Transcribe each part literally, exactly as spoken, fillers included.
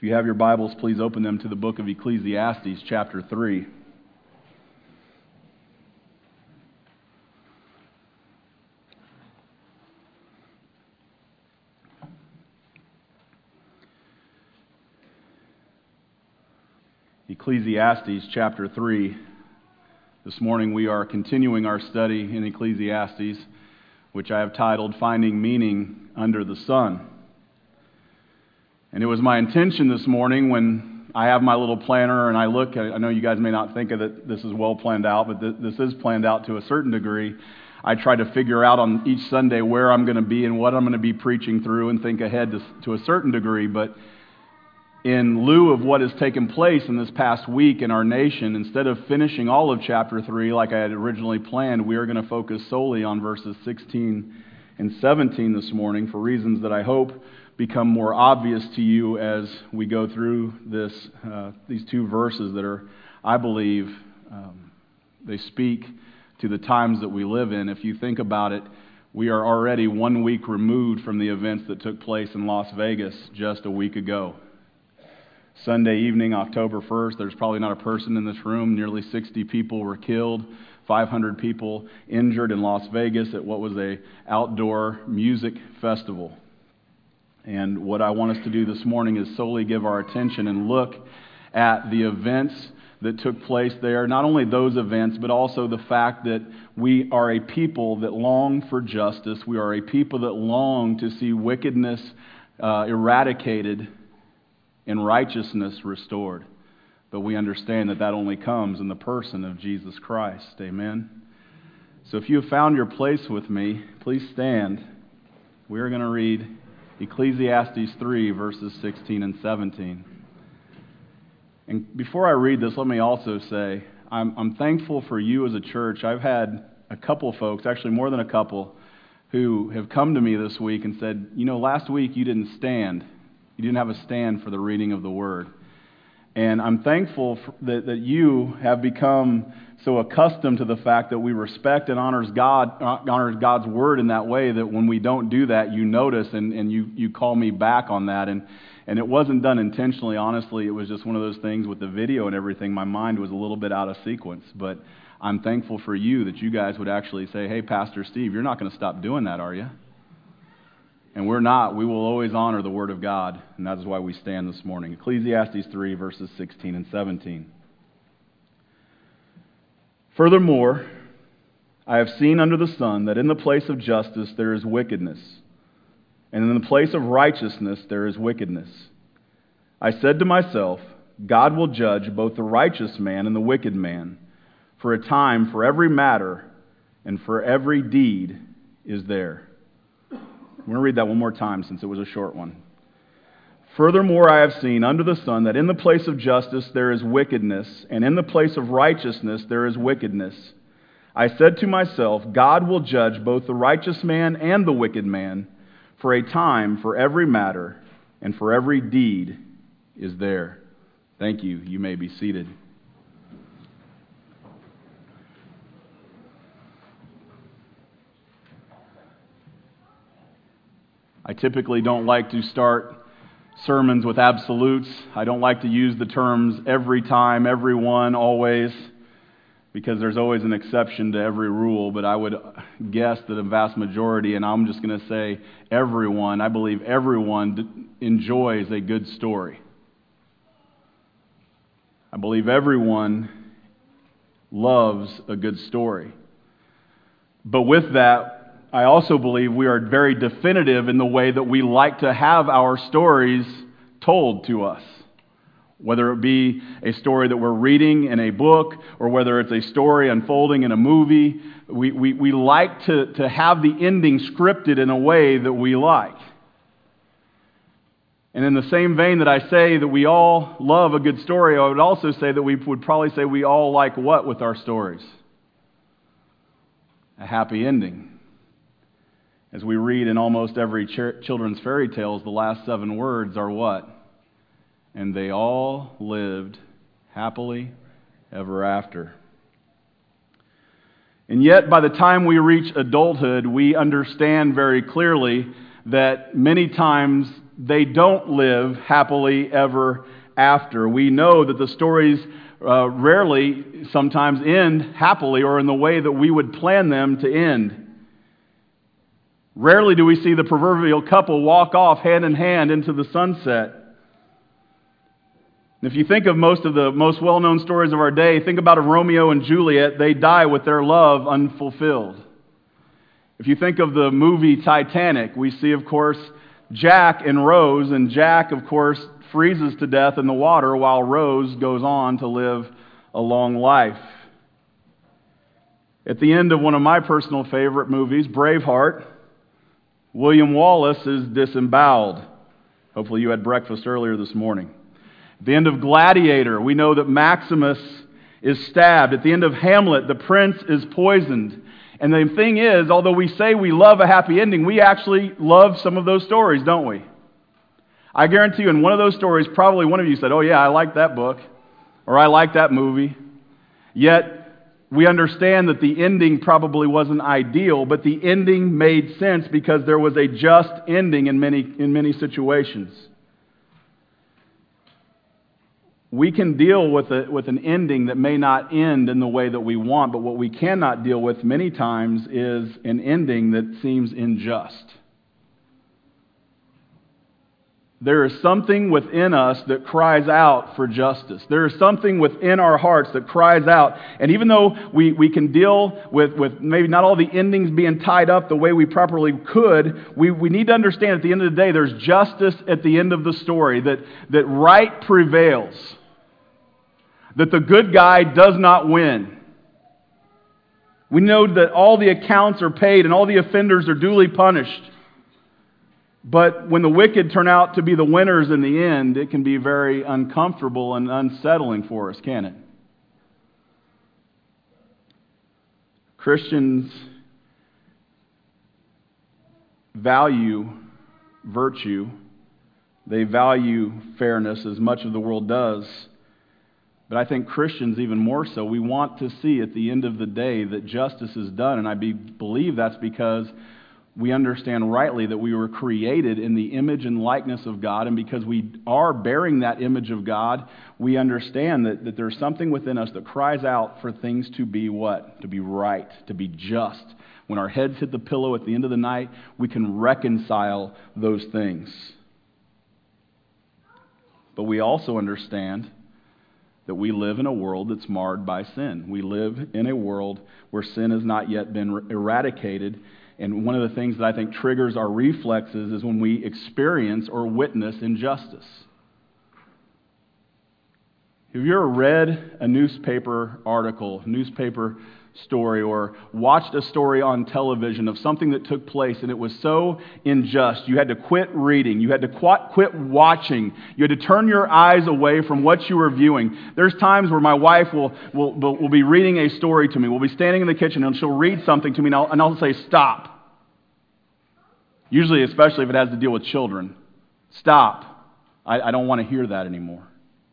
If you have your Bibles, please open them to the book of Ecclesiastes, chapter three. Ecclesiastes, chapter three. This morning we are continuing our study in Ecclesiastes, which I have titled Finding Meaning Under the Sun. And it was my intention this morning when I have my little planner and I look, I know you guys may not think of it, this is well planned out, but th- this is planned out to a certain degree. I try to figure out on each Sunday where I'm going to be and what I'm going to be preaching through and think ahead to, to a certain degree. But in lieu of what has taken place in this past week in our nation, instead of finishing all of chapter three like I had originally planned, we are going to focus solely on verses sixteen and seventeen this morning for reasons that I hope become more obvious to you as we go through this. Uh, these two verses that are, I believe, um, they speak to the times that we live in. If you think about it, we are already one week removed from the events that took place in Las Vegas just a week ago. Sunday evening, October first, there's probably not a person in this room. Nearly sixty people were killed, five hundred people injured in Las Vegas at what was a outdoor music festival. And what I want us to do this morning is solely give our attention and look at the events that took place there. Not only those events, but also the fact that we are a people that long for justice. We are a people that long to see wickedness uh, eradicated and righteousness restored. But we understand that that only comes in the person of Jesus Christ. Amen. So if you have found your place with me, please stand. We are going to read Ecclesiastes three, verses sixteen and seventeen. And before I read this, let me also say, I'm, I'm thankful for you as a church. I've had a couple folks, actually more than a couple, who have come to me this week and said, you know, last week you didn't stand. You didn't have a stand for the reading of the Word. And I'm thankful for that, that you have become so accustomed to the fact that we respect and honors God, honors God's Word in that way that when we don't do that, you notice and, and you, you call me back on that. And, and it wasn't done intentionally, honestly. It was just one of those things with the video and everything. My mind was a little bit out of sequence. But I'm thankful for you that you guys would actually say, hey, Pastor Steve, you're not going to stop doing that, are you? And we're not. We will always honor the Word of God, and that is why we stand this morning. Ecclesiastes three, verses sixteen and seventeen. Furthermore, I have seen under the sun that in the place of justice there is wickedness, and in the place of righteousness there is wickedness. I said to myself, God will judge both the righteous man and the wicked man, for a time for every matter and for every deed is there. I'm going to read that one more time since it was a short one. Furthermore, I have seen under the sun that in the place of justice there is wickedness, and in the place of righteousness there is wickedness. I said to myself, God will judge both the righteous man and the wicked man, for a time for every matter and for every deed is there. Thank you. You may be seated. I typically don't like to start sermons with absolutes. I don't like to use the terms every time, everyone, always, because there's always an exception to every rule. But I would guess that a vast majority, and I'm just going to say everyone, I believe everyone d- enjoys a good story. I believe everyone loves a good story. But with that, I also believe we are very definitive in the way that we like to have our stories told to us. Whether it be a story that we're reading in a book or whether it's a story unfolding in a movie, we, we, we like to, to have the ending scripted in a way that we like. And in the same vein that I say that we all love a good story, I would also say that we would probably say we all like what with our stories? A happy ending. As we read in almost every ch- children's fairy tales, the last seven words are what? And they all lived happily ever after. And yet, by the time we reach adulthood, we understand very clearly that many times they don't live happily ever after. We know that the stories uh, rarely sometimes end happily or in the way that we would plan them to end. Rarely do we see the proverbial couple walk off hand in hand into the sunset. And if you think of most of the most well-known stories of our day, think about a Romeo and Juliet. They die with their love unfulfilled. If you think of the movie Titanic, we see, of course, Jack and Rose, and Jack, of course, freezes to death in the water while Rose goes on to live a long life. At the end of one of my personal favorite movies, Braveheart, William Wallace is disemboweled. Hopefully you had breakfast earlier this morning. At the end of Gladiator, we know that Maximus is stabbed. At the end of Hamlet, the prince is poisoned. And the thing is, although we say we love a happy ending, we actually love some of those stories, don't we? I guarantee you, in one of those stories, probably one of you said, "Oh yeah, I like that book," or "I like that movie." Yet, we understand that the ending probably wasn't ideal, but the ending made sense because there was a just ending in many, in many situations. We can deal with a, with an ending that may not end in the way that we want, but what we cannot deal with many times is an ending that seems unjust. There is something within us that cries out for justice. There is something within our hearts that cries out. And even though we, we can deal with, with maybe not all the endings being tied up the way we properly could, we, we need to understand at the end of the day there's justice at the end of the story, that, that right prevails, that the good guy does not win. We know that all the accounts are paid and all the offenders are duly punished. But when the wicked turn out to be the winners in the end, it can be very uncomfortable and unsettling for us, can't it? Christians value virtue. They value fairness as much of the world does. But I think Christians even more so, we want to see at the end of the day that justice is done. And I be, believe that's because we understand rightly that we were created in the image and likeness of God, and because we are bearing that image of God, we understand that, that there's something within us that cries out for things to be what? To be right, to be just. When our heads hit the pillow at the end of the night, we can reconcile those things. But we also understand that we live in a world that's marred by sin. We live in a world where sin has not yet been eradicated. And one of the things that I think triggers our reflexes is when we experience or witness injustice. Have you ever read a newspaper article, newspaper story, or watched a story on television of something that took place and it was so unjust, you had to quit reading, you had to quit watching, you had to turn your eyes away from what you were viewing? There's times where my wife will, will, will be reading a story to me. We'll be standing in the kitchen and she'll read something to me and I'll, and I'll say, "Stop." Usually, especially if it has to deal with children. Stop. I, I don't want to hear that anymore.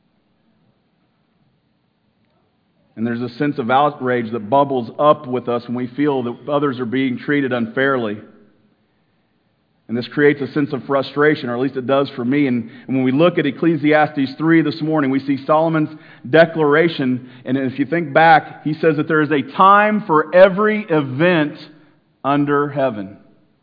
And there's a sense of outrage that bubbles up with us when we feel that others are being treated unfairly. And this creates a sense of frustration, or at least it does for me. And, and when we look at Ecclesiastes three this morning, we see Solomon's declaration. And if you think back, he says that there is a time for every event under heaven.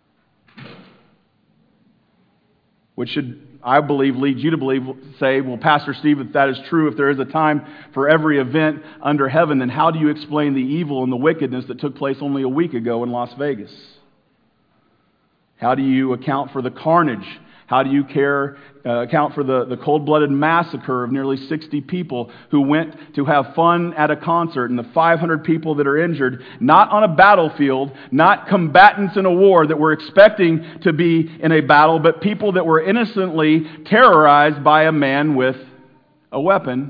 Which should, I believe, lead you to believe, say, "Well, Pastor Steve, if that is true, if there is a time for every event under heaven, then how do you explain the evil and the wickedness that took place only a week ago in Las Vegas? How do you account for the carnage? How do you care, uh, account for the, the cold-blooded massacre of nearly sixty people who went to have fun at a concert, and the five hundred people that are injured, not on a battlefield, not combatants in a war that were expecting to be in a battle, but people that were innocently terrorized by a man with a weapon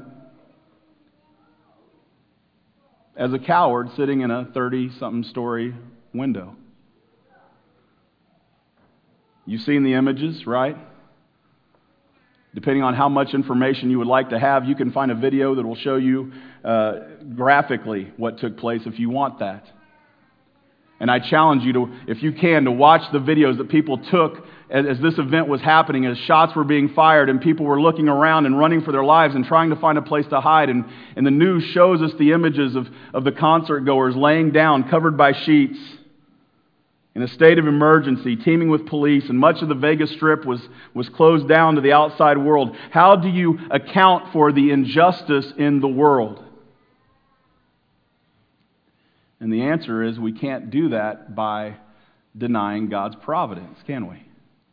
as a coward sitting in a thirty-something story window? You've seen the images, right? Depending on how much information you would like to have, you can find a video that will show you uh, graphically what took place if you want that. And I challenge you to, if you can, to watch the videos that people took as, as this event was happening, as shots were being fired and people were looking around and running for their lives and trying to find a place to hide. And, and the news shows us the images of, of the concert goers laying down, covered by sheets, in a state of emergency, teeming with police, and much of the Vegas Strip was, was closed down to the outside world. How do you account for the injustice in the world? And the answer is we can't do that by denying God's providence, can we?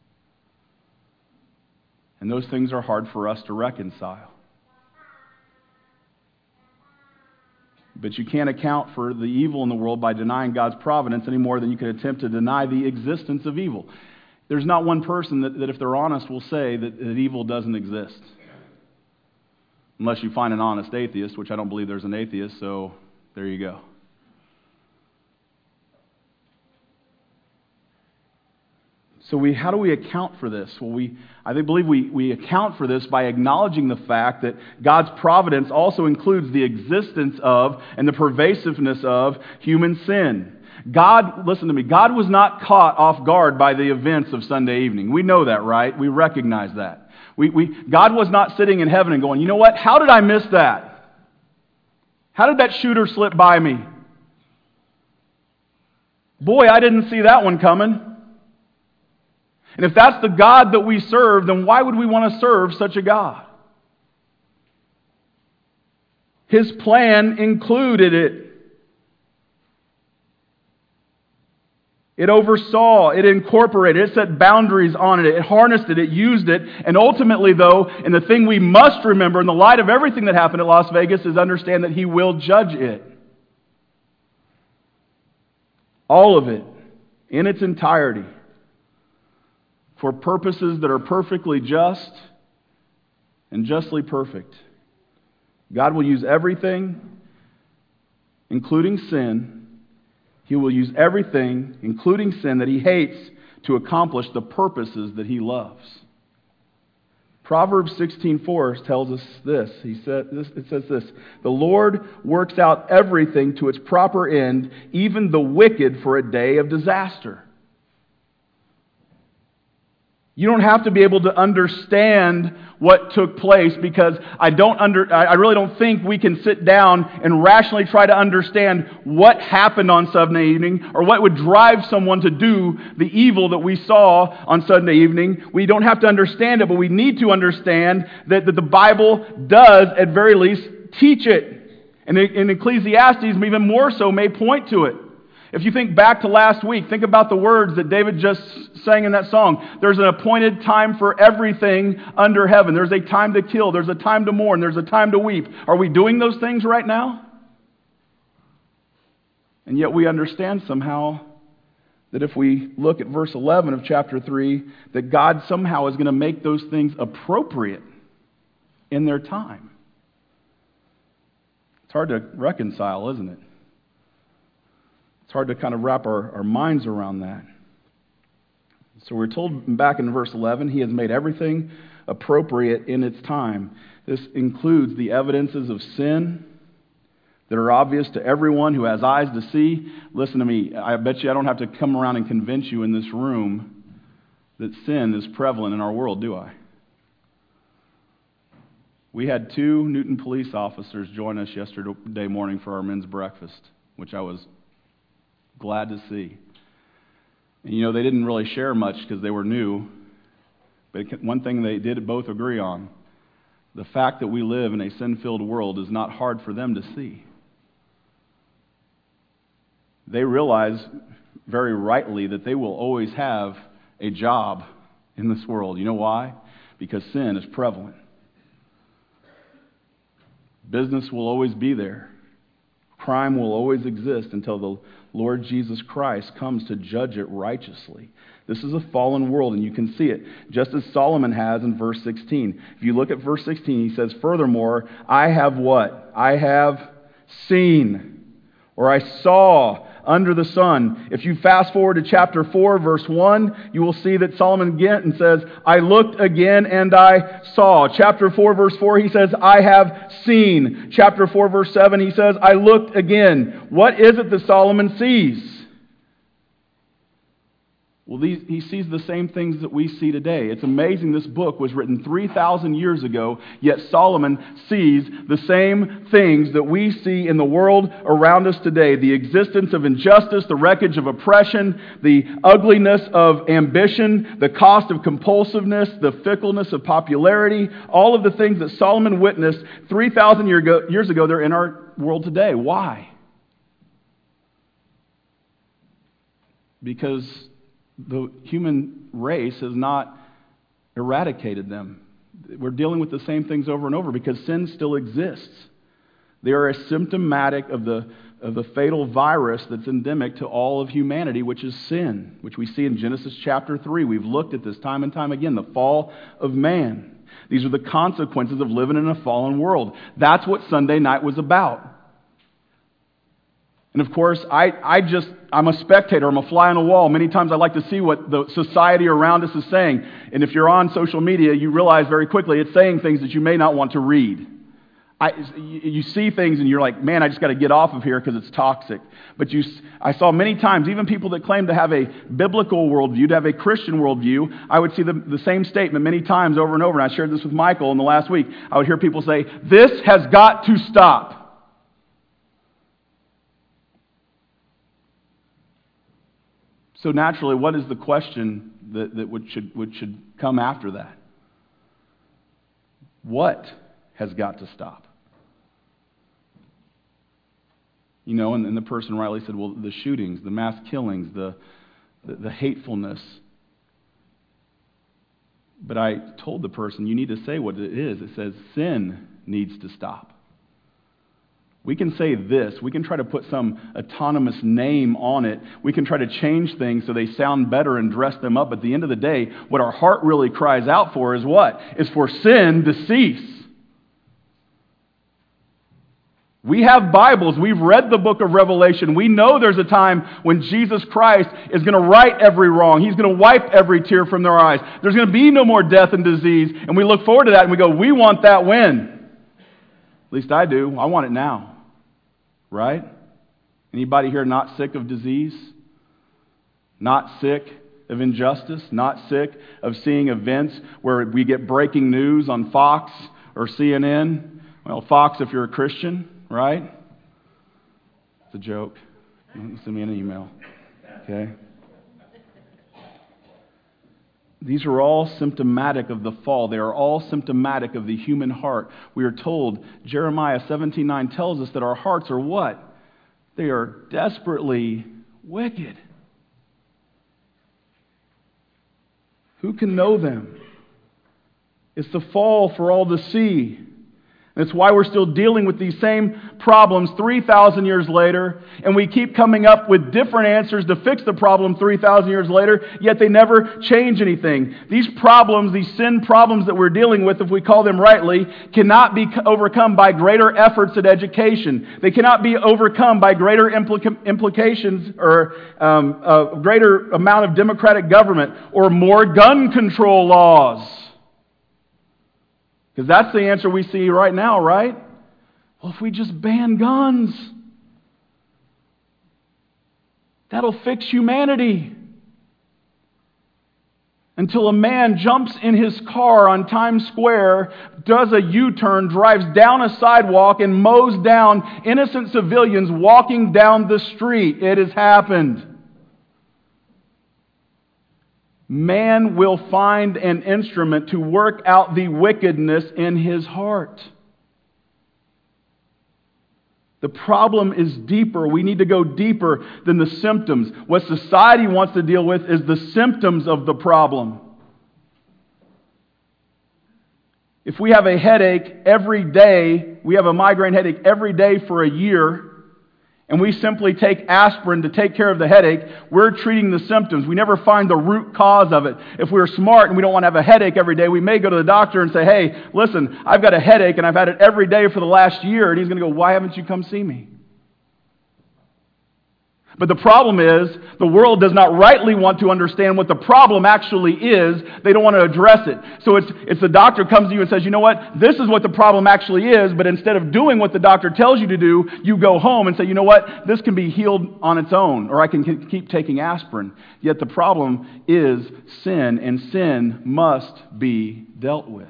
And those things are hard for us to reconcile. But you can't account for the evil in the world by denying God's providence any more than you can attempt to deny the existence of evil. There's not one person that, that if they're honest, will say that, that evil doesn't exist. Unless you find an honest atheist, which I don't believe there's an atheist, so there you go. So we, how do we account for this? Well, we, I believe we, we account for this by acknowledging the fact that God's providence also includes the existence of and the pervasiveness of human sin. God, listen to me, God was not caught off guard by the events of Sunday evening. We know that, right? We recognize that. We, we, God was not sitting in heaven and going, you know what, how did I miss that? How did that shooter slip by me? Boy, I didn't see that one coming. And if that's the God that we serve, then why would we want to serve such a God? His plan included it. It oversaw, it incorporated, it set boundaries on it, it harnessed it, it used it. And ultimately, though, and the thing we must remember in the light of everything that happened at Las Vegas is understand that He will judge it. All of it, in its entirety. For purposes that are perfectly just and justly perfect. God will use everything, including sin. He will use everything, including sin, that He hates to accomplish the purposes that He loves. Proverbs sixteen four tells us this. He said this. It says this: "The Lord works out everything to its proper end, even the wicked for a day of disaster." You don't have to be able to understand what took place, because I don't under I really don't think we can sit down and rationally try to understand what happened on Sunday evening or what would drive someone to do the evil that we saw on Sunday evening. We don't have to understand it, but we need to understand that, that the Bible does, at very least, teach it. And in Ecclesiastes, even more so, may point to it. If you think back to last week, think about the words that David just sang in that song. There's an appointed time for everything under heaven. There's a time to kill. There's a time to mourn. There's a time to weep. Are we doing those things right now? And yet we understand somehow that if we look at verse eleven of chapter three, that God somehow is going to make those things appropriate in their time. It's hard to reconcile, isn't it? It's hard to kind of wrap our, our minds around that. So we're told back in verse eleven, He has made everything appropriate in its time. This includes the evidences of sin that are obvious to everyone who has eyes to see. Listen to me, I bet you I don't have to come around and convince you in this room that sin is prevalent in our world, do I? We had two Newton police officers join us yesterday morning for our men's breakfast, which I was glad to see. And you know, they didn't really share much because they were new. But one thing they did both agree on: the fact that we live in a sin-filled world is not hard for them to see. They realize very rightly that they will always have a job in this world. You know why? Because sin is prevalent. Business will always be there. Crime will always exist until the Lord Jesus Christ comes to judge it righteously. This is a fallen world, and you can see it, just as Solomon has in verse sixteen. If you look at verse sixteen, he says, "Furthermore, I have what? I have seen, or I saw under the sun." If you fast forward to chapter four, verse one, you will see that Solomon again says, "I looked again and I saw." Chapter four, verse four, he says, "I have seen." Chapter four, verse seven, he says, "I looked again." What is it that Solomon sees? Well, these, he sees the same things that we see today. It's amazing this book was written three thousand years ago, yet Solomon sees the same things that we see in the world around us today. The existence of injustice, the wreckage of oppression, the ugliness of ambition, the cost of compulsiveness, the fickleness of popularity, all of the things that Solomon witnessed three thousand years ago, they're in our world today. Why? Because the human race has not eradicated them. We're dealing with the same things over and over because sin still exists. They are symptomatic of the, of the fatal virus that's endemic to all of humanity, which is sin, which we see in Genesis chapter three. We've looked at this time and time again, the fall of man. These are the consequences of living in a fallen world. That's what Sunday night was about. And of course, I, I just, I'm a spectator. I'm a fly on the wall. Many times I like to see what the society around us is saying. And if you're on social media, you realize very quickly it's saying things that you may not want to read. I, you see things and you're like, man, I just got to get off of here because it's toxic. But you, I saw many times, even people that claim to have a biblical worldview, to have a Christian worldview, I would see the, the same statement many times over and over. And I shared this with Michael in the last week. I would hear people say, this has got to stop. So naturally, what is the question that, that would, should, would, should come after that? What has got to stop? You know, and, and the person rightly said, well, the shootings, the mass killings, the, the, the hatefulness. But I told the person, you need to say what it is. It says sin needs to stop. We can say this. We can try to put some autonomous name on it. We can try to change things so they sound better and dress them up. At the end of the day, what our heart really cries out for is what? Is for sin to cease. We have Bibles. We've read the book of Revelation. We know there's a time when Jesus Christ is going to right every wrong. He's going to wipe every tear from their eyes. There's going to be no more death and disease. And we look forward to that and we go, we want that when? At least I do. I want it now. Right? Anybody here not sick of disease? Not sick of injustice? Not sick of seeing events where we get breaking news on Fox or C N N? Well, Fox if you're a Christian, right? It's a joke. Don't send me an email. Okay? These are all symptomatic of the fall. They are all symptomatic of the human heart. We are told, Jeremiah seventeen nine tells us that our hearts are what? They are desperately wicked. Who can know them? It's the fall for all to see. That's why we're still dealing with these same problems three thousand years later, and we keep coming up with different answers to fix the problem three thousand years later, yet they never change anything. These problems, these sin problems that we're dealing with, if we call them rightly, cannot be overcome by greater efforts at education. They cannot be overcome by greater implica- implications or um, a greater amount of democratic government or more gun control laws. Because that's the answer we see right now, right? Well, if we just ban guns, that'll fix humanity. Until a man jumps in his car on Times Square, does a U-turn, drives down a sidewalk, and mows down innocent civilians walking down the street. It has happened. Man will find an instrument to work out the wickedness in his heart. The problem is deeper. We need to go deeper than the symptoms. What society wants to deal with is the symptoms of the problem. If we have a headache every day, we have a migraine headache every day for a year, and we simply take aspirin to take care of the headache, we're treating the symptoms. We never find the root cause of it. If we're smart and we don't want to have a headache every day, we may go to the doctor and say, hey, listen, I've got a headache and I've had it every day for the last year. And he's going to go, why haven't you come see me? But the problem is, the world does not rightly want to understand what the problem actually is. They don't want to address it. So it's, it's the doctor comes to you and says, you know what, this is what the problem actually is, but instead of doing what the doctor tells you to do, you go home and say, you know what, this can be healed on its own, or I can keep taking aspirin. Yet the problem is sin, and sin must be dealt with.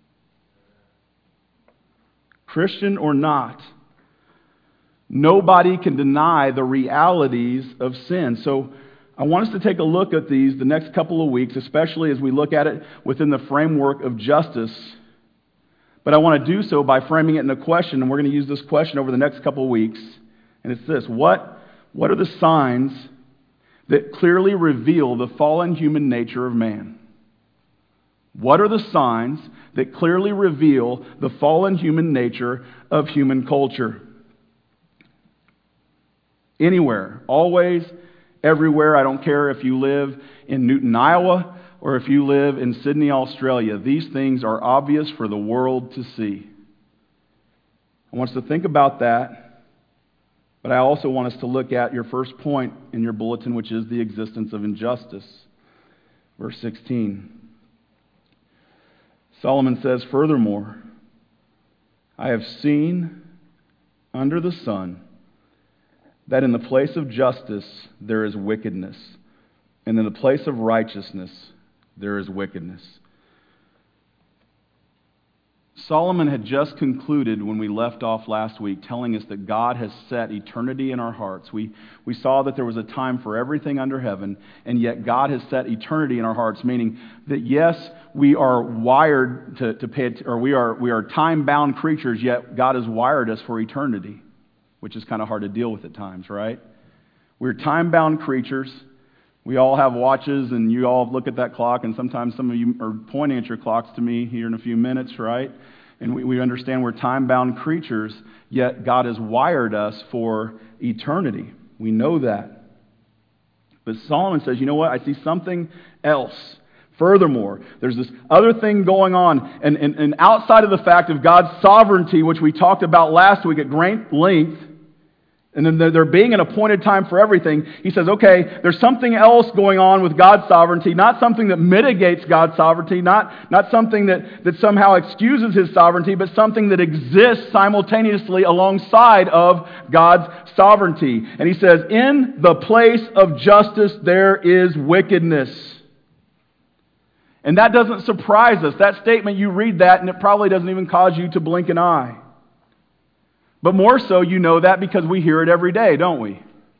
Christian or not, nobody can deny the realities of sin. So I want us to take a look at these the next couple of weeks, especially as we look at it within the framework of justice. But I want to do so by framing it in a question, and we're going to use this question over the next couple of weeks. And it's this: What, what are the signs that clearly reveal the fallen human nature of man? What are the signs that clearly reveal the fallen human nature of human culture? Anywhere, always, everywhere. I don't care if you live in Newton, Iowa, or if you live in Sydney, Australia. These things are obvious for the world to see. I want us to think about that, but I also want us to look at your first point in your bulletin, which is the existence of injustice. Verse sixteen. Solomon says, furthermore, I have seen under the sun that in the place of justice there is wickedness, and in the place of righteousness there is wickedness. Solomon had just concluded when we left off last week telling us that God has set eternity in our hearts. We, we saw that there was a time for everything under heaven, and yet God has set eternity in our hearts, meaning that yes, we are wired to, to pay, or we are, we are time-bound creatures, yet God has wired us for eternity, which is kind of hard to deal with at times, right? We're time-bound creatures. We all have watches, and you all look at that clock, and sometimes some of you are pointing at your clocks to me here in a few minutes, right? And we, we understand we're time-bound creatures, yet God has wired us for eternity. We know that. But Solomon says, you know what? I see something else. Furthermore, there's this other thing going on, and, and, and outside of the fact of God's sovereignty, which we talked about last week at great length, and then there being an appointed time for everything, he says, okay, there's something else going on with God's sovereignty, not something that mitigates God's sovereignty, not, not something that, that somehow excuses His sovereignty, but something that exists simultaneously alongside of God's sovereignty. And he says, in the place of justice there is wickedness. And that doesn't surprise us. That statement, you read that, and it probably doesn't even cause you to blink an eye. But more so, you know that because we hear it every day, don't we?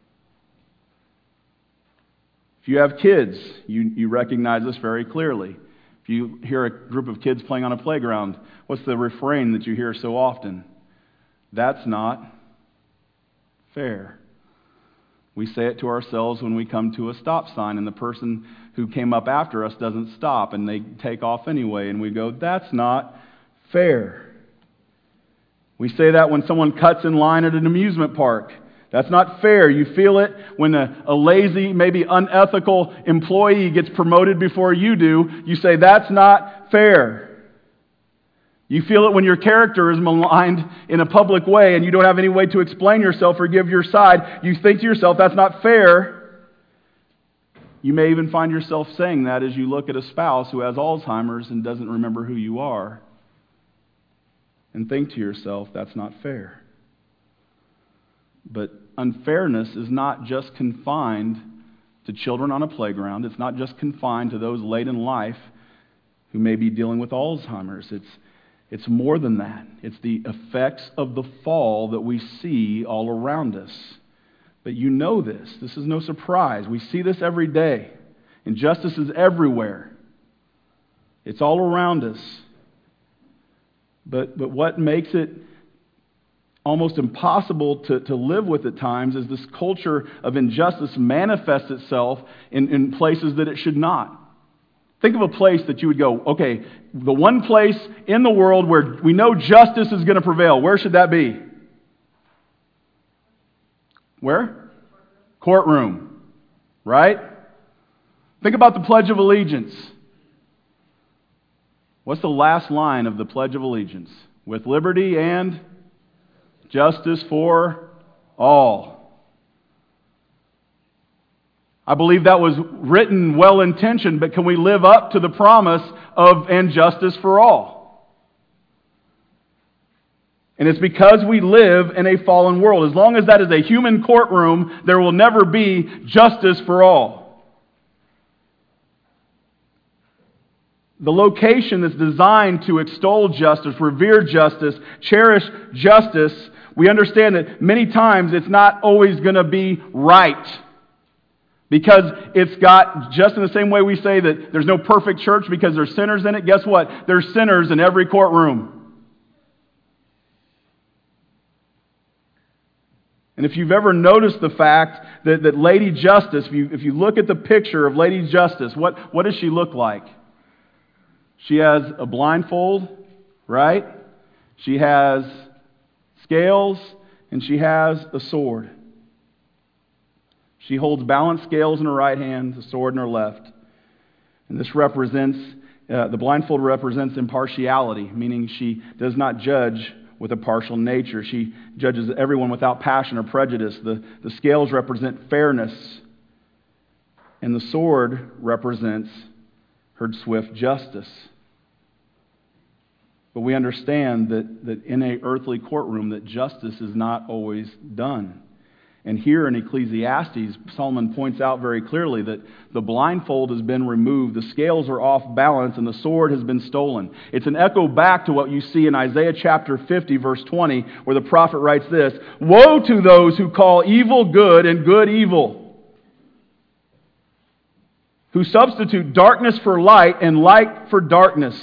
If you have kids, you, you recognize this very clearly. If you hear a group of kids playing on a playground, what's the refrain that you hear so often? That's not fair. We say it to ourselves when we come to a stop sign and the person who came up after us doesn't stop and they take off anyway, and we go, that's not fair. We say that when someone cuts in line at an amusement park. That's not fair. You feel it when a, a lazy, maybe unethical employee gets promoted before you do. You say, that's not fair. You feel it when your character is maligned in a public way and you don't have any way to explain yourself or give your side. You think to yourself, that's not fair. You may even find yourself saying that as you look at a spouse who has Alzheimer's and doesn't remember who you are. And think to yourself, that's not fair. But unfairness is not just confined to children on a playground. It's not just confined to those late in life who may be dealing with Alzheimer's. It's, it's more than that. It's the effects of the fall that we see all around us. But you know this. This is no surprise. We see this every day. Injustice is everywhere. It's all around us. But but what makes it almost impossible to, to live with at times is this culture of injustice manifests itself in, in places that it should not. Think of a place that you would go, okay, the one place in the world where we know justice is going to prevail. Where should that be? Where? Courtroom. Right? Think about the Pledge of Allegiance. What's the last line of the Pledge of Allegiance? With liberty and justice for all. I believe that was written well-intentioned, but can we live up to the promise of and justice for all? And it's because we live in a fallen world. As long as that is a human courtroom, there will never be justice for all. The location that's designed to extol justice, revere justice, cherish justice, we understand that many times it's not always going to be right. Because it's got, just in the same way we say that there's no perfect church because there's sinners in it, guess what? There's sinners in every courtroom. And if you've ever noticed the fact that, that Lady Justice, if you, if you look at the picture of Lady Justice, what, what does she look like? She has a blindfold, right? She has scales, and she has a sword. She holds balanced scales in her right hand, a sword in her left. And this represents, uh, the blindfold represents impartiality, meaning she does not judge with a partial nature. She judges everyone without passion or prejudice. The, the scales represent fairness. And the sword represents her swift justice. But we understand that, that in an earthly courtroom that justice is not always done. And here in Ecclesiastes, Solomon points out very clearly that the blindfold has been removed, the scales are off balance, and the sword has been stolen. It's an echo back to what you see in Isaiah chapter fifty, verse twenty, where the prophet writes this, "Woe to those who call evil good and good evil, who substitute darkness for light and light for darkness."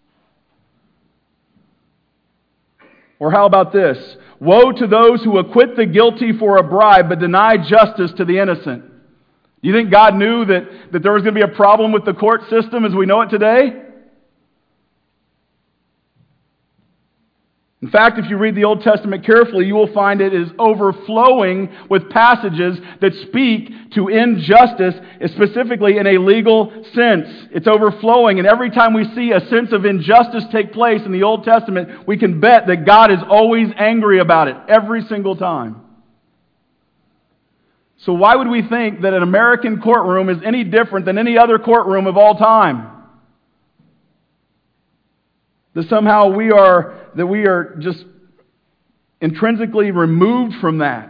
Or how about this? "Woe to those who acquit the guilty for a bribe, but deny justice to the innocent." Do you think God knew that, that there was going to be a problem with the court system as we know it today? In fact, if you read the Old Testament carefully, you will find it is overflowing with passages that speak to injustice, specifically in a legal sense. It's overflowing, and every time we see a sense of injustice take place in the Old Testament, we can bet that God is always angry about it, every single time. So why would we think that an American courtroom is any different than any other courtroom of all time? That somehow we are that we are just intrinsically removed from that.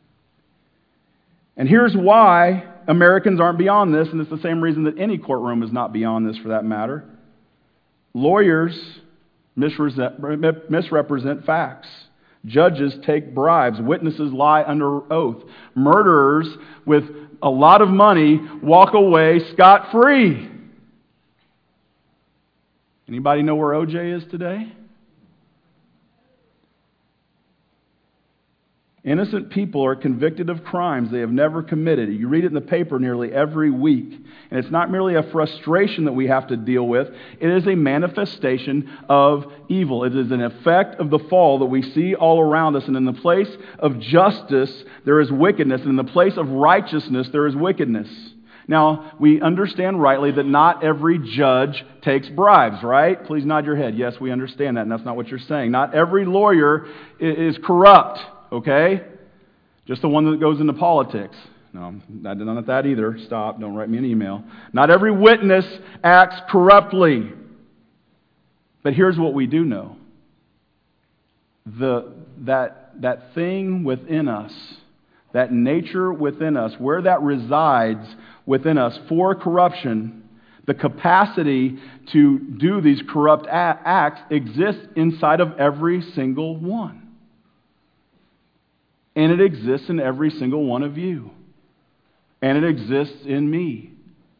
And here's why Americans aren't beyond this, and it's the same reason that any courtroom is not beyond this for that matter. Lawyers misrepresent, misrepresent facts. Judges take bribes. Witnesses lie under oath. Murderers with a lot of money walk away scot-free. Anybody know where O J is today? Innocent people are convicted of crimes they have never committed. You read it in the paper nearly every week. And it's not merely a frustration that we have to deal with. It is a manifestation of evil. It is an effect of the fall that we see all around us. And in the place of justice, there is wickedness. And in the place of righteousness, there is wickedness. Now, we understand rightly that not every judge takes bribes, right? Please nod your head. Yes, we understand that, and that's not what you're saying. Not every lawyer is corrupt, okay? Just the one that goes into politics. No, not that either. Stop. Don't write me an email. Not every witness acts corruptly. But here's what we do know. The, that, that thing within us, that nature within us, where that resides within us for corruption, the capacity to do these corrupt acts exists inside of every single one. And it exists in every single one of you. And it exists in me.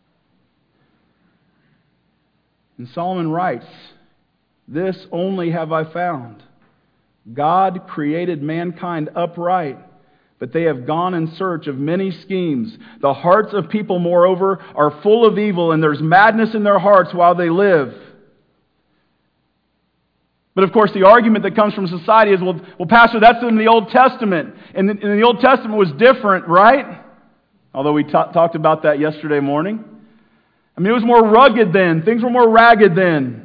And Solomon writes, "This only have I found. God created mankind upright, but they have gone in search of many schemes. The hearts of people, moreover, are full of evil, and there's madness in their hearts while they live." But of course, the argument that comes from society is, well, well Pastor, that's in the Old Testament. And the, and the Old Testament was different, right? Although we t- talked about that yesterday morning. I mean, it was more rugged then. Things were more ragged then.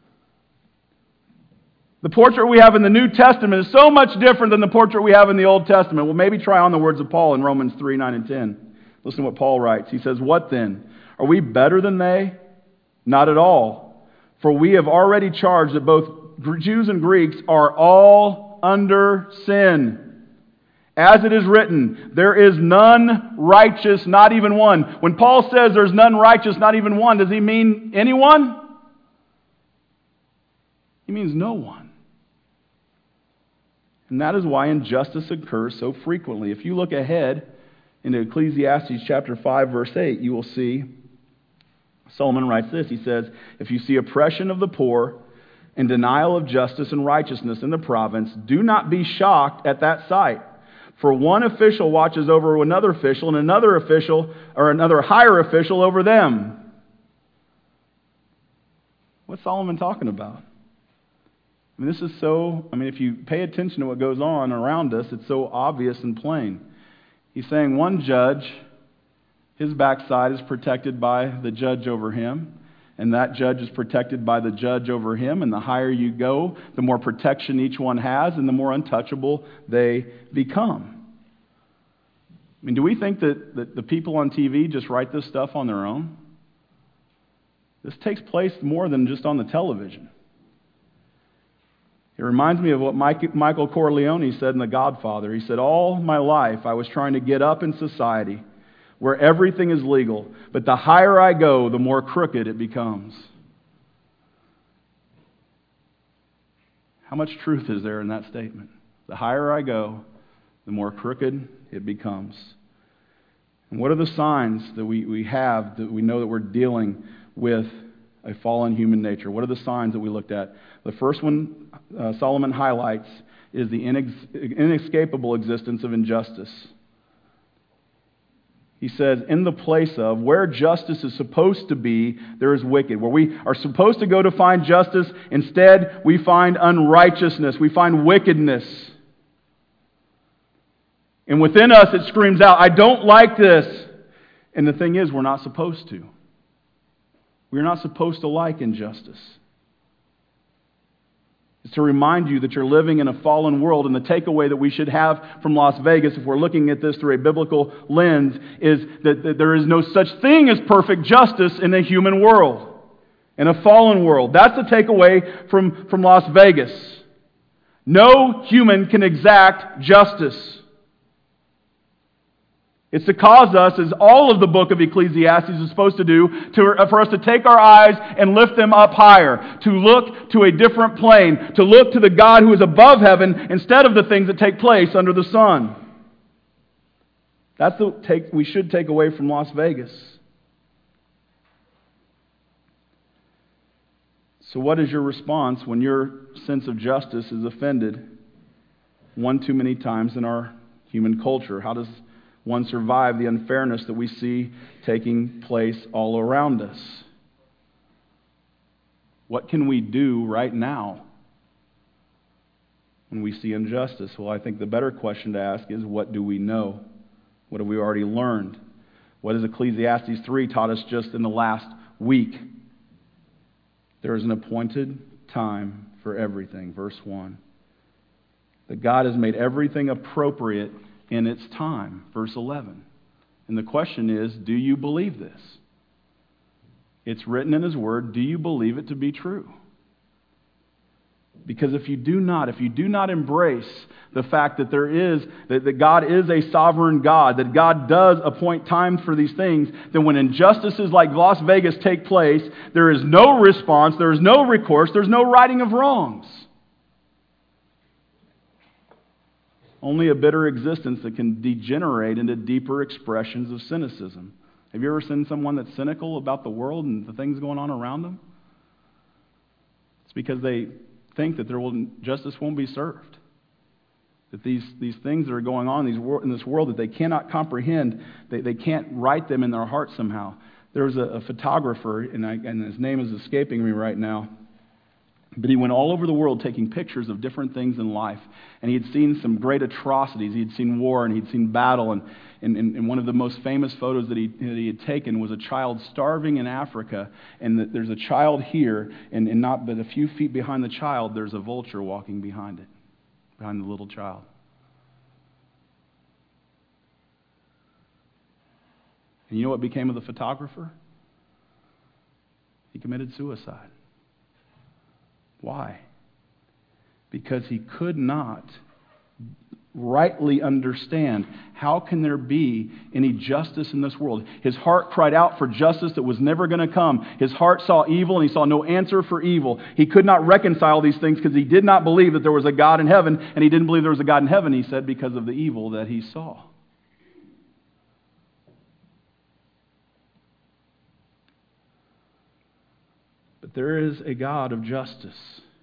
The portrait we have in the New Testament is so much different than the portrait we have in the Old Testament. Well, maybe try on the words of Paul in Romans three, nine, and ten. Listen to what Paul writes. He says, "What then? Are we better than they? Not at all. For we have already charged that both Jews and Greeks are all under sin. As it is written, there is none righteous, not even one." When Paul says there's none righteous, not even one, does he mean anyone? He means no one. And that is why injustice occurs so frequently. If you look ahead into Ecclesiastes chapter five, verse eight, you will see Solomon writes this. He says, "If you see oppression of the poor and denial of justice and righteousness in the province, do not be shocked at that sight. For one official watches over another official, and another official, or another higher official over them." What's Solomon talking about? I mean, this is so, I mean, if you pay attention to what goes on around us, it's so obvious and plain. He's saying one judge, his backside is protected by the judge over him, and that judge is protected by the judge over him, and the higher you go, the more protection each one has, and the more untouchable they become. I mean, do we think that, that the people on T V just write this stuff on their own? This takes place more than just on the television. It reminds me of what Mike, Michael Corleone said in The Godfather. He said, "All my life I was trying to get up in society where everything is legal, but the higher I go, the more crooked it becomes." How much truth is there in that statement? The higher I go, the more crooked it becomes. And what are the signs that we, we have that we know that we're dealing with a fallen human nature? What are the signs that we looked at? The first one uh, Solomon highlights is the inex- inescapable existence of injustice. He says, "In the place of where justice is supposed to be, there is wicked." Where we are supposed to go to find justice, instead we find unrighteousness. We find wickedness. And within us it screams out, "I don't like this." And the thing is, we're not supposed to. We're not supposed to like injustice. It's to remind you that you're living in a fallen world, and the takeaway that we should have from Las Vegas, if we're looking at this through a biblical lens, is that, that there is no such thing as perfect justice in a human world, in a fallen world. That's the takeaway from, from Las Vegas. No human can exact justice. It's to cause us, as all of the book of Ecclesiastes is supposed to do, to, for us to take our eyes and lift them up higher, to look to a different plane, to look to the God who is above heaven instead of the things that take place under the sun. That's the take we should take away from Las Vegas. So what is your response when your sense of justice is offended one too many times in our human culture? How does one survive the unfairness that we see taking place all around us? What can we do right now when we see injustice? Well, I think the better question to ask is, what do we know? What have we already learned? What has Ecclesiastes three taught us just in the last week? There is an appointed time for everything. Verse one. That God has made everything appropriate in its time. Verse eleven. And the question is, do you believe this? It's written in His Word. Do you believe it to be true? Because if you do not, if you do not embrace the fact that there is, that, that God is a sovereign God, that God does appoint time for these things, then when injustices like Las Vegas take place, there is no response, there is no recourse, there's no righting of wrongs. Only a bitter existence that can degenerate into deeper expressions of cynicism. Have you ever seen someone that's cynical about the world and the things going on around them? It's because they think that there will, justice won't be served. That these, these things that are going on in, these, in this world that they cannot comprehend, they, they can't write them in their heart somehow. There was a, a photographer, and, I, and his name is escaping me right now, but he went all over the world taking pictures of different things in life. And he had seen some great atrocities. He had seen war and he had seen battle. And, and, and one of the most famous photos that he, that he had taken was a child starving in Africa. And the, there's a child here, and, and not but a few feet behind the child, there's a vulture walking behind it, behind the little child. And you know what became of the photographer? He committed suicide. Why? Because he could not rightly understand, how can there be any justice in this world? His heart cried out for justice that was never going to come. His heart saw evil and he saw no answer for evil. He could not reconcile these things because he did not believe that there was a God in heaven, and he didn't believe there was a God in heaven, he said, because of the evil that he saw. But there is a God of justice.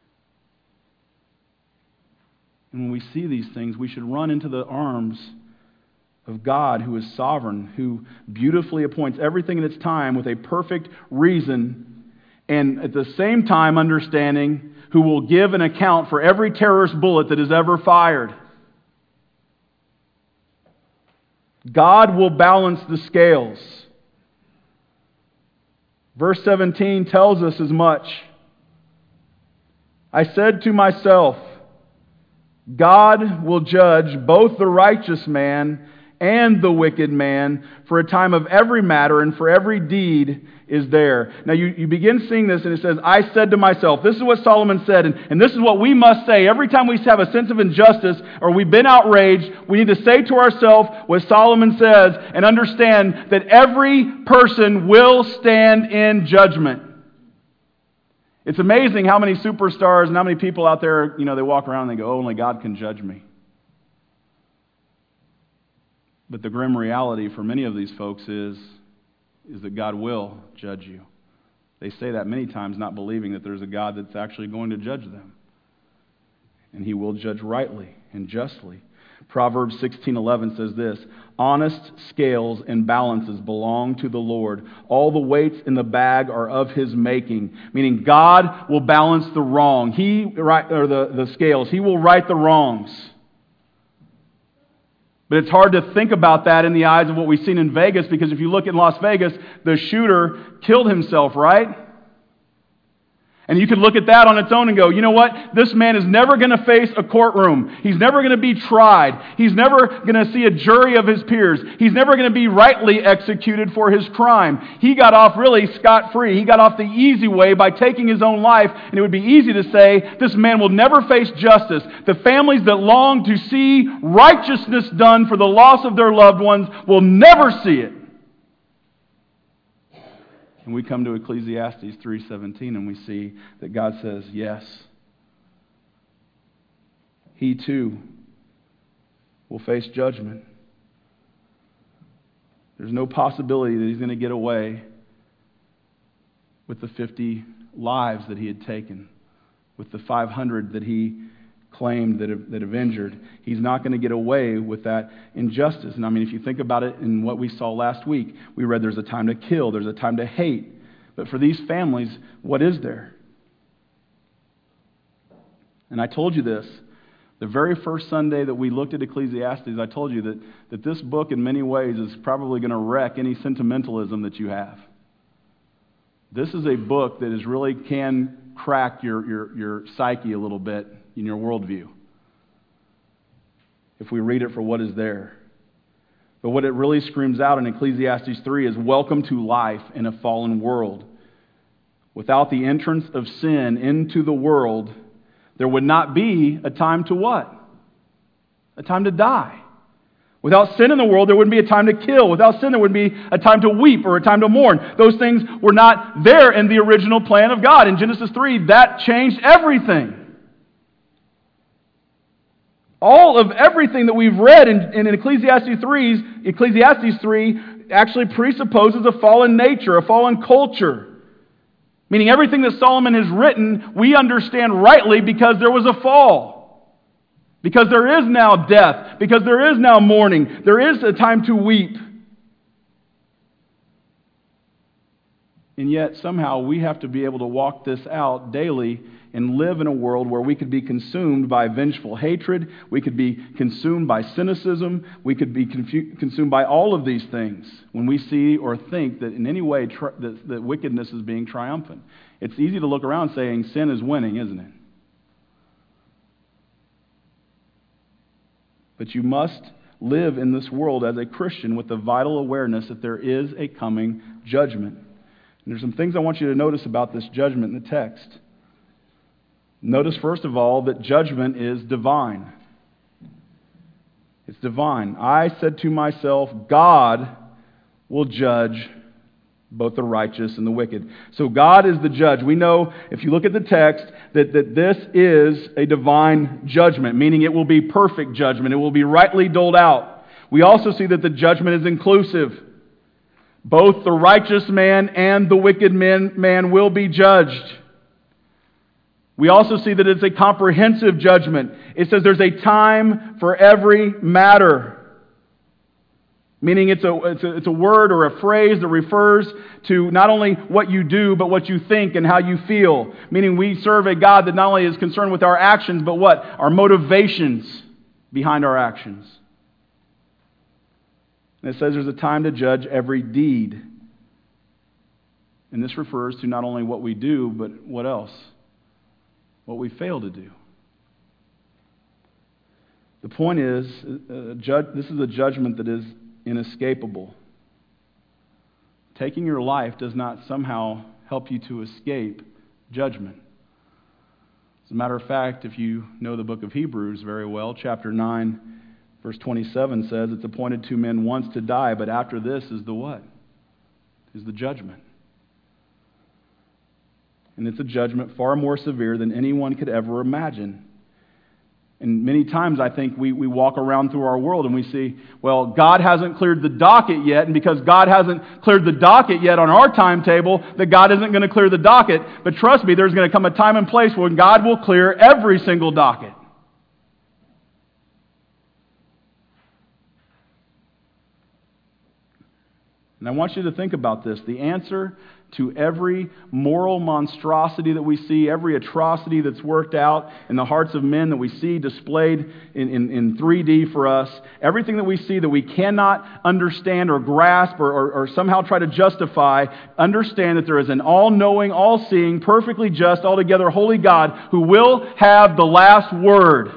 And when we see these things, we should run into the arms of God, who is sovereign, who beautifully appoints everything in its time with a perfect reason, and at the same time understanding who will give an account for every terrorist bullet that is ever fired. God will balance the scales. Verse seventeen tells us as much. I said to myself, God will judge both the righteous man and the wicked man, for a time of every matter and for every deed is there. Now you, you begin seeing this, and it says, I said to myself. This is what Solomon said, and, and this is what we must say. Every time we have a sense of injustice or we've been outraged, we need to say to ourselves what Solomon says and understand that every person will stand in judgment. It's amazing how many superstars and how many people out there, you know, they walk around and they go, oh, only God can judge me. But the grim reality for many of these folks is, is that God will judge you. They say that many times, not believing that there's a God that's actually going to judge them. And He will judge rightly and justly. Proverbs sixteen eleven says this, honest scales and balances belong to the Lord. All the weights in the bag are of His making. Meaning God will balance the wrong. He or the, the scales. He will right the wrongs. But it's hard to think about that in the eyes of what we've seen in Vegas, because if you look in Las Vegas, the shooter killed himself, right? And you could look at that on its own and go, you know what? This man is never going to face a courtroom. He's never going to be tried. He's never going to see a jury of his peers. He's never going to be rightly executed for his crime. He got off really scot-free. He got off the easy way by taking his own life. And it would be easy to say, this man will never face justice. The families that long to see righteousness done for the loss of their loved ones will never see it. And we come to Ecclesiastes three seventeen and we see that God says, yes, He too will face judgment. There's no possibility that He's going to get away with the fifty lives that He had taken, with the five hundred that He claimed that have, that have injured. He's not going to get away with that injustice. And I mean, if you think about it in what we saw last week, we read there's a time to kill, there's a time to hate. But for these families, what is there? And I told you this, the very first Sunday that we looked at Ecclesiastes, I told you that, that this book in many ways is probably going to wreck any sentimentalism that you have. This is a book that is really can crack your, your, your psyche a little bit in your worldview, if we read it for what is there. But what it really screams out in Ecclesiastes three is welcome to life in a fallen world. Without the entrance of sin into the world, there would not be a time to what? A time to die. Without sin in the world, there wouldn't be a time to kill. Without sin, there wouldn't be a time to weep or a time to mourn. Those things were not there in the original plan of God. In Genesis three, that changed everything. All of everything that we've read in, in Ecclesiastes three, Ecclesiastes three actually presupposes a fallen nature, a fallen culture. Meaning everything that Solomon has written, we understand rightly because there was a fall. Because there is now death. Because there is now mourning. There is a time to weep. And yet somehow we have to be able to walk this out daily and live in a world where we could be consumed by vengeful hatred, we could be consumed by cynicism, we could be confu- consumed by all of these things when we see or think that in any way tri- that, that wickedness is being triumphant. It's easy to look around saying sin is winning, isn't it? But you must live in this world as a Christian with the vital awareness that there is a coming judgment. And there's some things I want you to notice about this judgment in the text. Notice, first of all, that judgment is divine. It's divine. I said to myself, God will judge both the righteous and the wicked. So God is the judge. We know, if you look at the text, that, that this is a divine judgment, meaning it will be perfect judgment. It will be rightly doled out. We also see that the judgment is inclusive. Both the righteous man and the wicked man, man will be judged. We also see that it's a comprehensive judgment. It says there's a time for every matter. Meaning it's a, it's a, it's a word or a phrase that refers to not only what you do, but what you think and how you feel. Meaning we serve a God that not only is concerned with our actions, but what? Our motivations behind our actions. And it says there's a time to judge every deed. And this refers to not only what we do, but what else? What we fail to do. The point is, uh, judge, this is a judgment that is inescapable. Taking your life does not somehow help you to escape judgment. As a matter of fact, if you know the book of Hebrews very well, chapter nine, verse twenty-seven says, it's appointed to men once to die, but after this is the what? Is the judgment. And it's a judgment far more severe than anyone could ever imagine. And many times I think we, we walk around through our world and we see, well, God hasn't cleared the docket yet, and because God hasn't cleared the docket yet on our timetable, that God isn't going to clear the docket. But trust me, there's going to come a time and place when God will clear every single docket. And I want you to think about this. The answer to every moral monstrosity that we see, every atrocity that's worked out in the hearts of men that we see displayed in, in, in three D for us, everything that we see that we cannot understand or grasp or, or, or somehow try to justify, understand that there is an all-knowing, all-seeing, perfectly just, altogether holy God who will have the last word.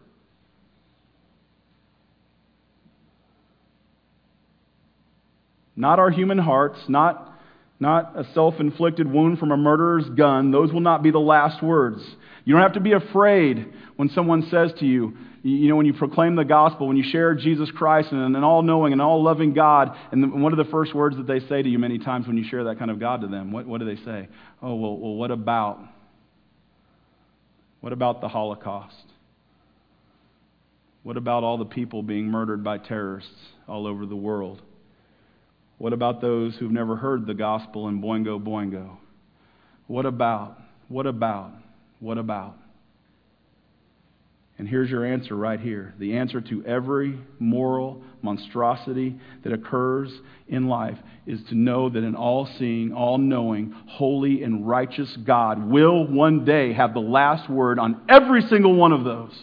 Not our human hearts, not Not a self-inflicted wound from a murderer's gun. Those will not be the last words. You don't have to be afraid when someone says to you, you know, when you proclaim the gospel, when you share Jesus Christ and an all-knowing and all-loving God, and one of the first words that they say to you many times when you share that kind of God to them, what, what do they say? Oh, well, well, what about? What about the Holocaust? What about all the people being murdered by terrorists all over the world? What about those who've never heard the gospel in Boingo Boingo? What about? What about? What about? And here's your answer right here. The answer to every moral monstrosity that occurs in life is to know that an all-seeing, all-knowing, holy, and righteous God will one day have the last word on every single one of those.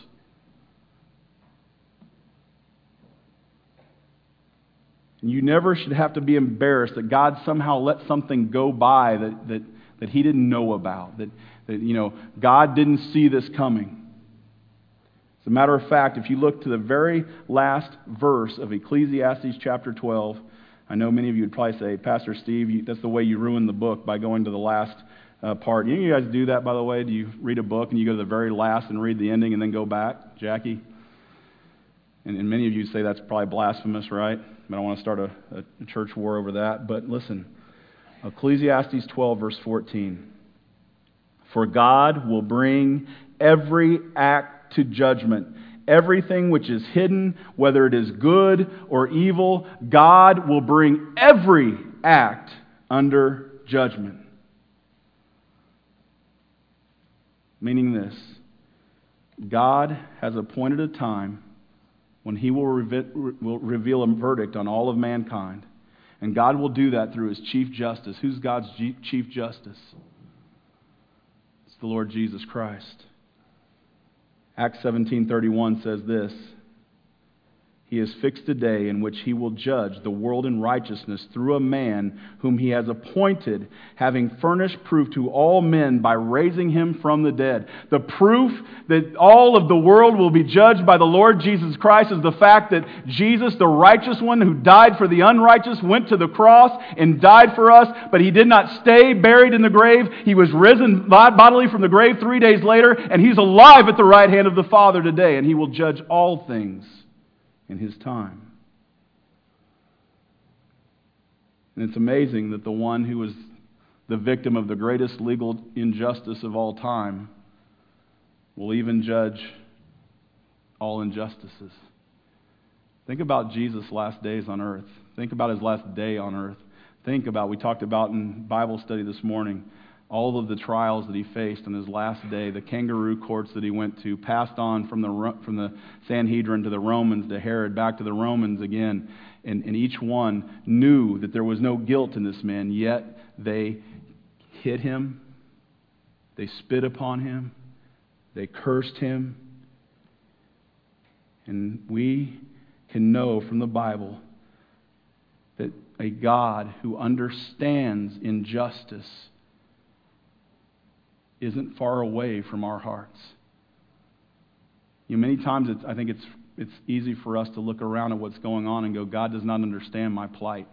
You never should have to be embarrassed that God somehow let something go by that, that, that He didn't know about, that, that you know God didn't see this coming. As a matter of fact, if you look to the very last verse of Ecclesiastes chapter twelve, I know many of you would probably say, Pastor Steve, you, that's the way you ruin the book by going to the last uh, part. You know you guys do that, by the way? Do you read a book and you go to the very last and read the ending and then go back? Jackie? And, and many of you say that's probably blasphemous, right? I don't want to start a, a church war over that. But listen, Ecclesiastes twelve, verse fourteen. For God will bring every act to judgment. Everything which is hidden, whether it is good or evil, God will bring every act under judgment. Meaning this, God has appointed a time when He will, revi- will reveal a verdict on all of mankind. And God will do that through His Chief Justice. Who's God's G- Chief Justice? It's the Lord Jesus Christ. Acts seventeen thirty-one says this. He has fixed a day in which He will judge the world in righteousness through a man whom He has appointed, having furnished proof to all men by raising Him from the dead. The proof that all of the world will be judged by the Lord Jesus Christ is the fact that Jesus, the righteous one who died for the unrighteous, went to the cross and died for us, but He did not stay buried in the grave. He was risen bodily from the grave three days later, and He's alive at the right hand of the Father today, and He will judge all things in His time. And it's amazing that the one who was the victim of the greatest legal injustice of all time will even judge all injustices. Think about Jesus' last days on earth. Think about His last day on earth. Think about, we talked about in Bible study this morning, all of the trials that He faced on His last day, the kangaroo courts that He went to, passed on from the from the Sanhedrin to the Romans, to Herod, back to the Romans again. And, and each one knew that there was no guilt in this man, yet they hit Him, they spit upon Him, they cursed Him. And we can know from the Bible that a God who understands injustice isn't far away from our hearts. You know, many times it's, I think it's it's easy for us to look around at what's going on and go, God does not understand my plight.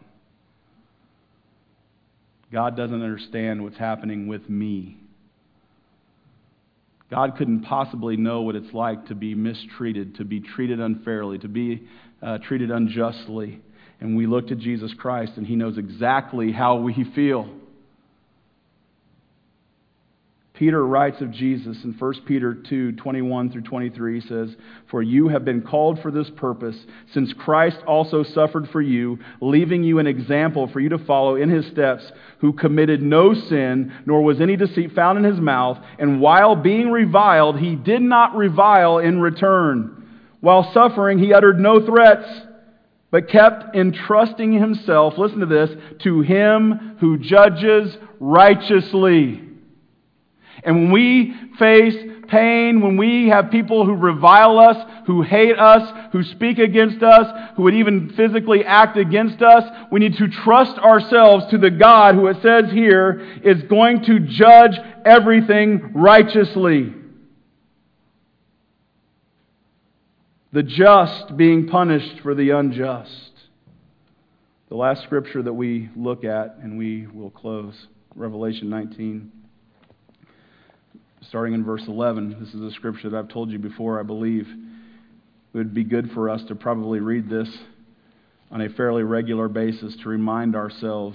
God doesn't understand what's happening with me. God couldn't possibly know what it's like to be mistreated, to be treated unfairly, to be uh, treated unjustly. And we look to Jesus Christ, and He knows exactly how we feel. Peter writes of Jesus in First Peter two, twenty-one through twenty-three, says, "For you have been called for this purpose, since Christ also suffered for you, leaving you an example for you to follow in His steps, who committed no sin, nor was any deceit found in His mouth, and while being reviled, He did not revile in return. While suffering, He uttered no threats, but kept entrusting Himself," listen to this, "to Him who judges righteously." And when we face pain, when we have people who revile us, who hate us, who speak against us, who would even physically act against us, we need to trust ourselves to the God who, it says here, is going to judge everything righteously. The just being punished for the unjust. The last scripture that we look at, and we will close, Revelation nineteen. Starting in verse eleven, this is a scripture that I've told you before, I believe. It would be good for us to probably read this on a fairly regular basis to remind ourselves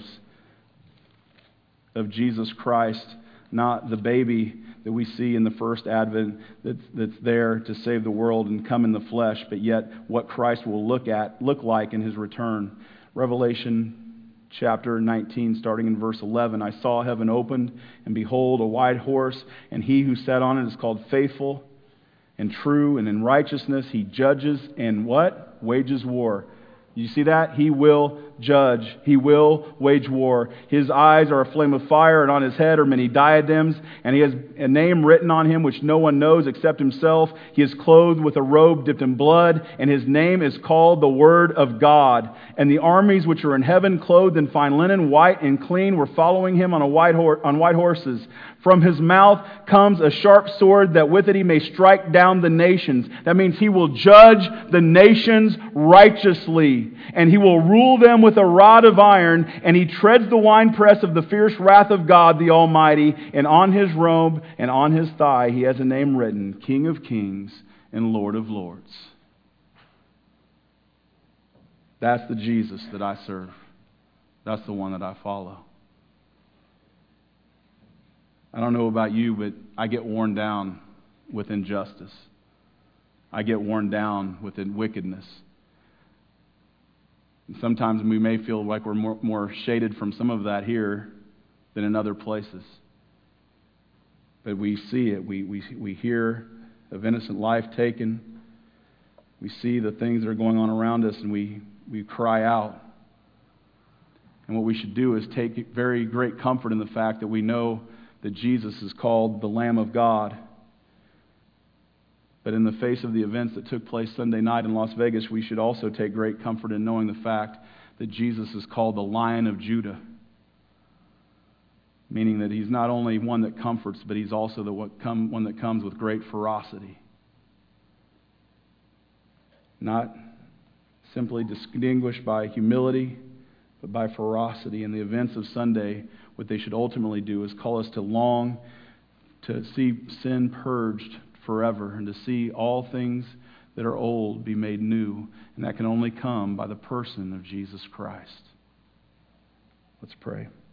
of Jesus Christ, not the baby that we see in the first advent that's, that's there to save the world and come in the flesh, but yet what Christ will look at, look like in His return. Revelation chapter nineteen, starting in verse eleven, "I saw heaven opened, and behold, a white horse, and He who sat on it is called Faithful and True, and in righteousness He judges and" what? "Wages war." You see that? He will judge. He will wage war. His eyes are a flame of fire, and on His head are many diadems, and He has a name written on Him which no one knows except Himself. He is clothed with a robe dipped in blood, and His name is called the Word of God. And the armies which are in heaven, clothed in fine linen, white and clean, were following Him on a white hor- on white horses. From His mouth comes a sharp sword, that with it He may strike down the nations. That means He will judge the nations righteously, and He will rule them with a rod of iron, and He treads the winepress of the fierce wrath of God the Almighty. And on His robe and on His thigh He has a name written, King of Kings and Lord of Lords. That's the Jesus that I serve. That's the one that I follow. I don't know about you, but I get worn down with injustice. I get worn down with wickedness. And sometimes we may feel like we're more, more shaded from some of that here than in other places. But we see it. We, we, we hear of innocent life taken. We see the things that are going on around us, and we, we cry out. And what we should do is take very great comfort in the fact that we know that Jesus is called the Lamb of God, But in the face of the events that took place Sunday night in Las Vegas, we should also take great comfort in knowing the fact that Jesus is called the Lion of Judah. Meaning that he's not only one that comforts, but he's also the one that comes with great ferocity. Not simply distinguished by humility, but by ferocity. And the events of Sunday, what they should ultimately do is call us to long to see sin purged forever and to see all things that are old be made new. And that can only come by the person of Jesus Christ. Let's pray.